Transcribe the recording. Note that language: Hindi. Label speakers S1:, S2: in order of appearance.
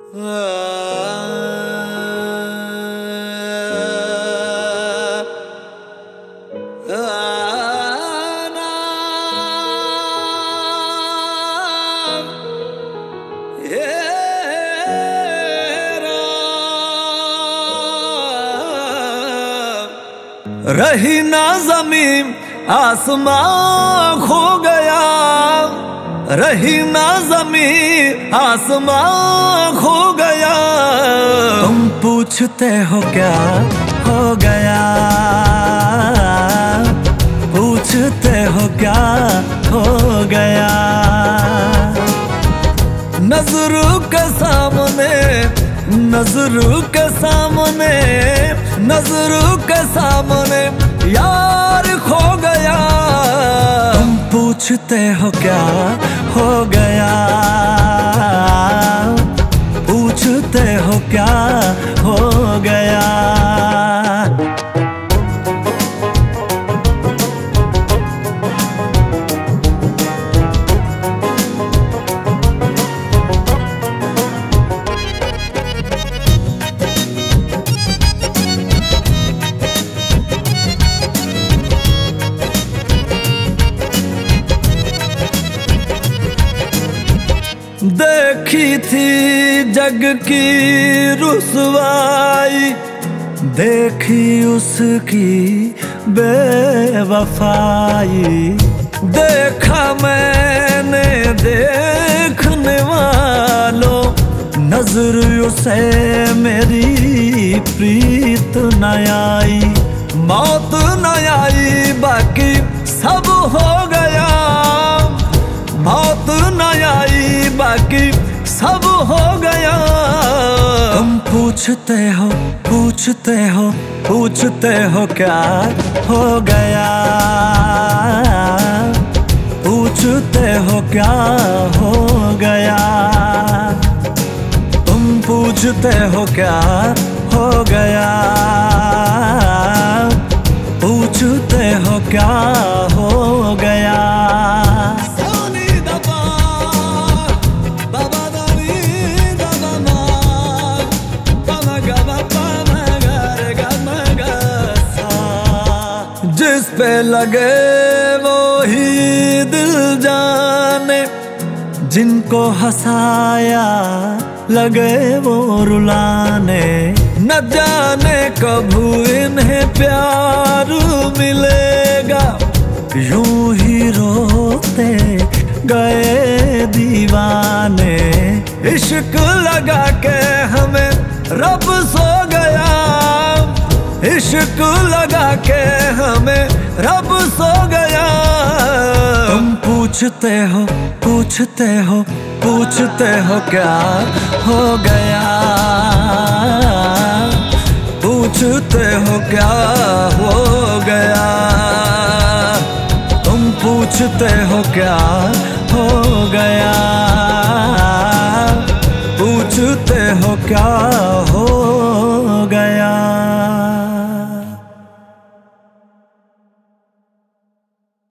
S1: रही ना ज़मीन आसमां खो गया, रही ना ज़मीन आसमां खो गया। तुम पूछते हो क्या हो गया, पूछते हो क्या हो गया। नजरों के सामने, नजरों के सामने, नजरों के सामने यार खो गया। तुम पूछते हो क्या हो गया, पूछते हो क्या हो गया। देखी थी जग की रुसवाई, देखी उसकी बेवफाई। देखा मैंने देखने वालों, नजर उसे मेरी प्रीत न आई। मौत न आई बाकी सब हो गया, मौत न आई बाकी सब हो गया। तुम पूछते हो, पूछते हो, पूछते हो क्या हो गया, पूछते हो क्या हो गया। तुम पूछते हो क्या हो गया, पूछते हो क्या हो गया। जिस पे लगे वो ही दिल जाने, जिनको हंसाया लगे वो रुलाने। न जाने कब इन्हें प्यार मिलेगा, यूं ही रोते गए दीवाने। इश्क लगा के हमें रब सो गया, इश्क लगा के हमें रब सो गया। तुम पूछते हो, पूछते हो, पूछते हो क्या हो गया, पूछते हो क्या हो गया। तुम पूछते हो क्या हो गया, पूछते हो क्या